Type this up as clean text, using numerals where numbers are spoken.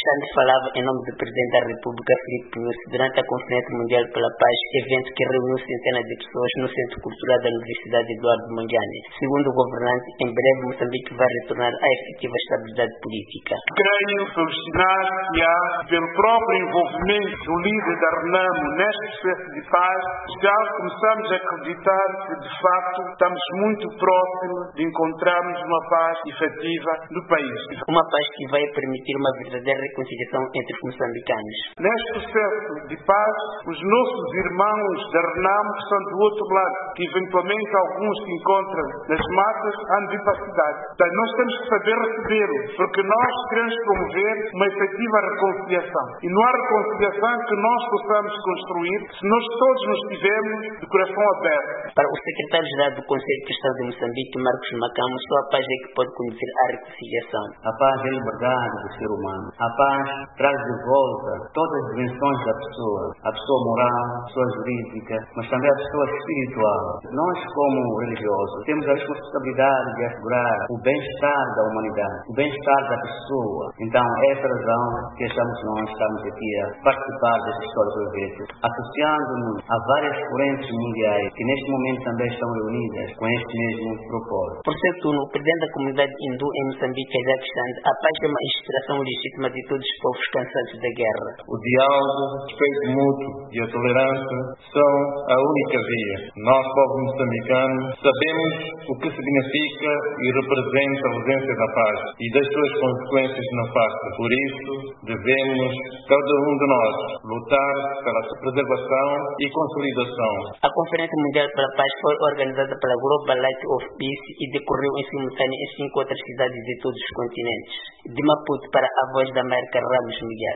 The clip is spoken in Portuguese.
Alexandre falava em nome do Presidente da República, Filipe Nyusi, durante a Conferência Mundial pela Paz, evento que reuniu centenas de pessoas no Centro Cultural da Universidade Eduardo Mondlane. Segundo o governante, em breve Moçambique vai retornar à efetiva estabilidade política. Creio felicitar-me pelo próprio envolvimento do líder da RENAMO neste processo de paz. Já começamos a acreditar que, de facto, estamos muito próximos de encontrarmos uma paz efetiva no país. Uma paz que vai permitir uma verdadeira reconciliação entre os moçambicanos. Neste processo de paz, os nossos irmãos da RENAMO que estão do outro lado, que eventualmente alguns se encontram nas matas, han de ir para a cidade. Então, nós temos que saber recebê-los, porque nós queremos promover uma efetiva reconciliação. E não há reconciliação que nós possamos construir se nós todos nos tivermos de coração aberto. Para o secretário-geral do Conselho Cristão de Moçambique, Marcos Macamo, só a paz é que pode conduzir à reconciliação. A paz é a liberdade do ser humano. A paz traz de volta todas as dimensões da pessoa. A pessoa moral, a pessoa jurídica, mas também a pessoa espiritual. Nós, como religiosos, temos a responsabilidade de assegurar o bem-estar da humanidade, o bem-estar da pessoa. Então, é essa razão que estamos aqui a participar deste histórico evento, associando-nos a várias correntes mundiais que neste momento também estão reunidas com este mesmo propósito. Por seu turno, o presidente da comunidade hindu em Moçambique, Kazakhstan, a paz é uma inspiração legítima de todos os povos cansados da guerra. O diálogo, o respeito mútuo e a tolerância são a única via. Nós, povo moçambicano, sabemos o que significa e representa a ausência da paz e das suas consequências nefastas. Por isso, devemos, cada um de nós, lutar pela sua preservação e consolidação. A Conferência Mundial pela Paz foi organizada pela Global Light of Peace e decorreu em simultâneo em 5 outras cidades de todos os continentes. De Maputo para a Voz da América, Ramos Miguel.